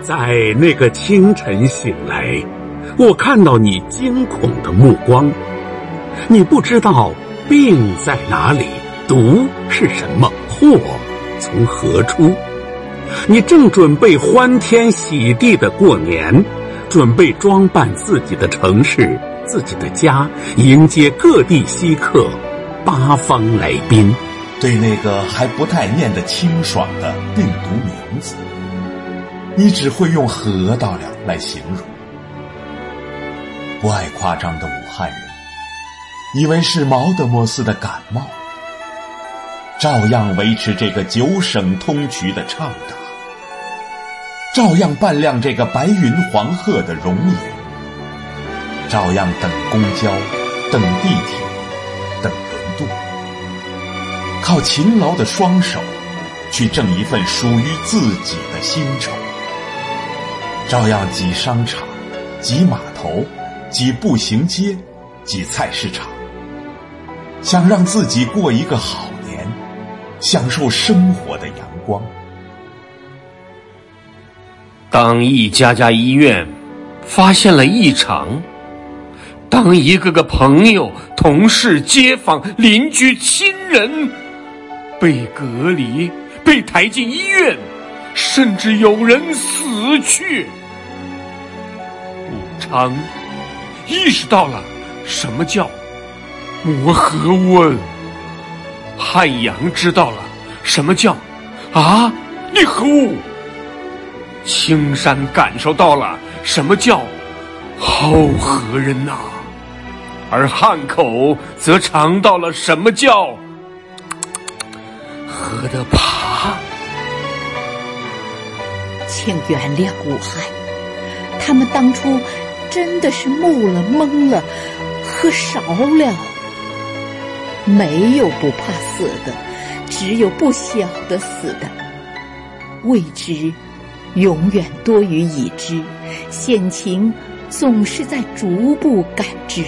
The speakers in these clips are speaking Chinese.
在那个清晨醒来，我看到你惊恐的目光。你不知道病在哪里，毒是什么，祸从何出。你正准备欢天喜地的过年，准备装扮自己的城市、自己的家，迎接各地稀客、八方来宾。 对那个还不太念得清爽的病毒名字，你只会用核桃了来形容。不爱夸张的武汉人以为是毛德莫斯的感冒，照样维持这个9省通衢的畅达，照样扮亮这个白云黄鹤的容颜，照样等公交，等地铁，等轮渡，靠勤劳的双手去挣一份属于自己的薪酬，照样挤商场，挤码头，挤步行街，挤菜市场，想让自己过一个好年，享受生活的阳光。 当一家家医院发现了异常，当一个个朋友、同事、街坊、邻居、亲人被隔离，被抬进医院，甚至有人死去，武昌意识到了什么叫磨合温，汉阳知道了什么叫你和我，青山感受到了什么叫好和人呐，而汉口则尝到了什么叫喝得爬。 请原谅武汉，他们当初真的是木了、懵了、喝少了。没有不怕死的，只有不晓得死的。未知永远多于已知，险情总是在逐步感知。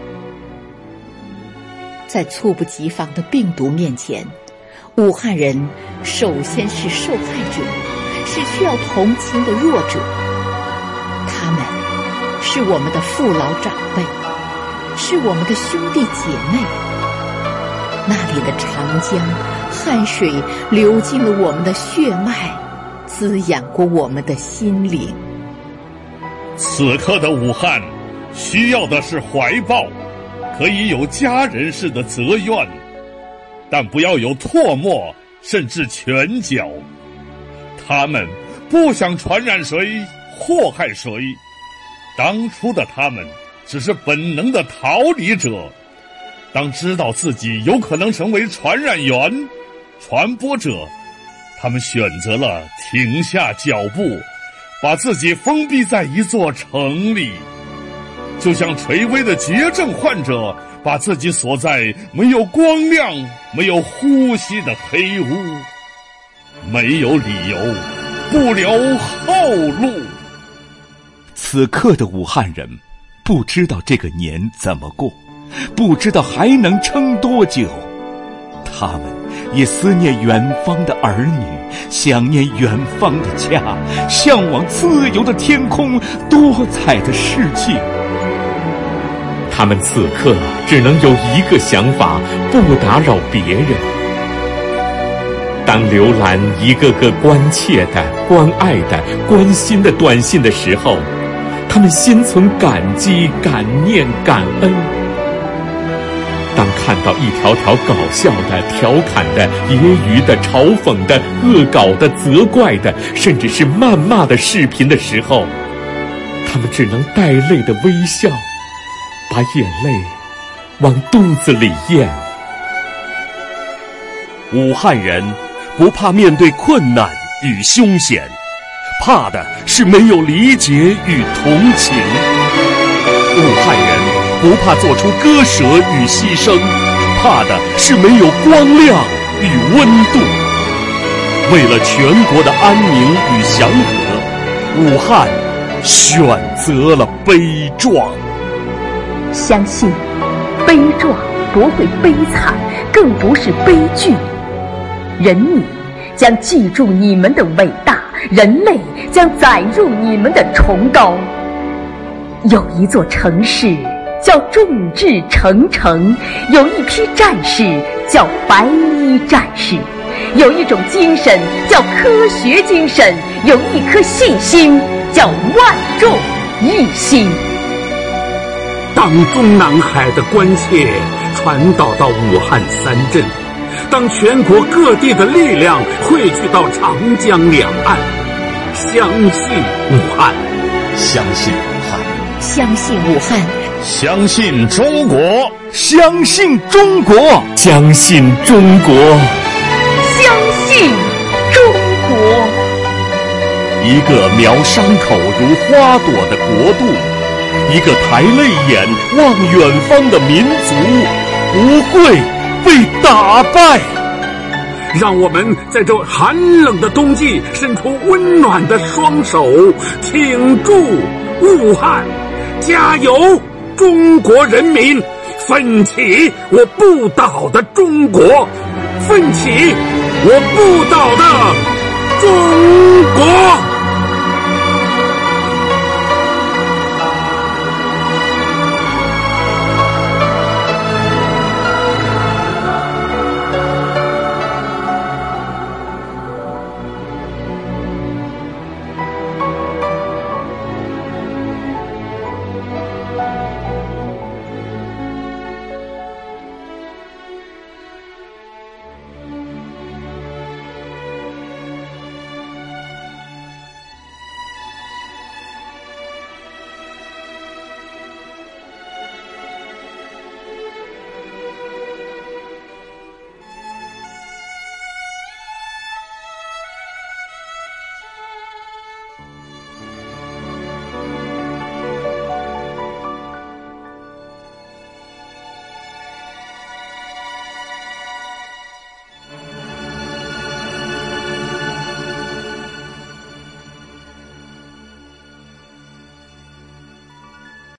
在猝不及防的病毒面前，武汉人首先是受害者，是需要同情的弱者。他们是我们的父老长辈，是我们的兄弟姐妹。那里的长江汗水流进了我们的血脉，滋养过我们的心灵。 此刻的武汉需要的是怀抱，可以有家人似的责怨，但不要有唾沫甚至拳脚。他们不想传染谁，祸害谁。当初的他们只是本能的逃离者，当知道自己有可能成为传染源、传播者，他们选择了停下脚步，把自己封闭在一座城里，就像垂危的绝症患者把自己锁在没有光亮、没有呼吸的黑屋，没有理由，不留后路。 此刻的武汉人不知道这个年怎么过，不知道还能撑多久。他们也思念远方的儿女，想念远方的家，向往自由的天空，多彩的世界。 他们此刻只能有一个想法，不打扰别人。当浏览一个个关切的、关爱的、关心的短信的时候，他们心存感激、感念、感恩。当看到一条条搞笑的、调侃的、揶揄的、嘲讽的、恶搞的、责怪的，甚至是谩骂的视频的时候，他们只能带泪的微笑，把眼泪往肚子里咽。 武汉人不怕面对困难与凶险，怕的是没有理解与同情。武汉人不怕做出割舍与牺牲，怕的是没有光亮与温度。为了全国的安宁与祥和，武汉选择了悲壮。 相信悲壮不会悲惨，更不是悲剧。人民将记住你们的伟大人类将载入你们的崇高。有一座城市叫众志成城，有一批战士叫白衣战士，有一种精神叫科学精神，有一颗信心叫万众一心。 当中南海的关切传导到武汉三镇，当全国各地的力量汇聚到长江两岸，相信武汉， 相信武汉， 相信武汉， 相信中国， 相信中国，相信中国， 相信中国。 一个描伤口如花朵的国度，一个抬泪眼望远方的民族，不会被打败。 让我们在这寒冷的冬季伸出温暖的双手，挺住武汉，加油，中国人民！奋起我不倒的中国，奋起我不倒的中国！